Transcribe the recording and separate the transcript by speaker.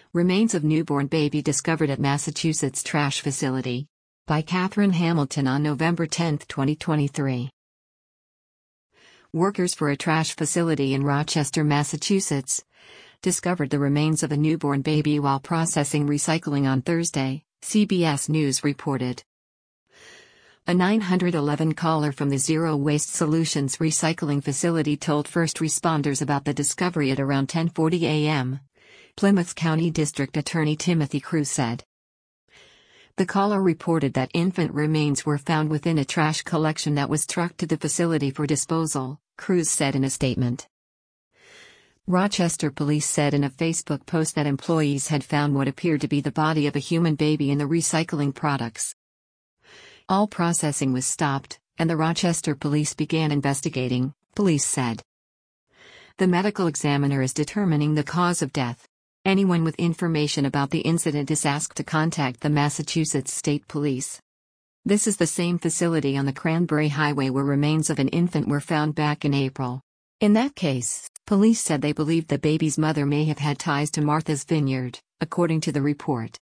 Speaker 1: Remains of newborn baby discovered at Massachusetts trash facility. By Catherine Hamilton on November 10, 2023. Workers for a trash facility in Rochester, Massachusetts, discovered the remains of a newborn baby while processing recycling on Thursday, CBS News reported. A 911 caller from the Zero Waste Solutions recycling facility told first responders about the discovery at around 10:40 a.m., Plymouth County District Attorney Timothy Cruz said. The caller reported that infant remains were found within a trash collection that was trucked to the facility for disposal, Cruz said in a statement. Rochester police said in a Facebook post that employees had found what appeared to be the body of a human baby in the recycling products. All processing was stopped, and the Rochester police began investigating, police said. The medical examiner is determining the cause of death. Anyone with information about the incident is asked to contact the Massachusetts State Police. This is the same facility on the Cranberry Highway where remains of an infant were found back in April. In that case, police said they believed the baby's mother may have had ties to Martha's Vineyard, according to the report.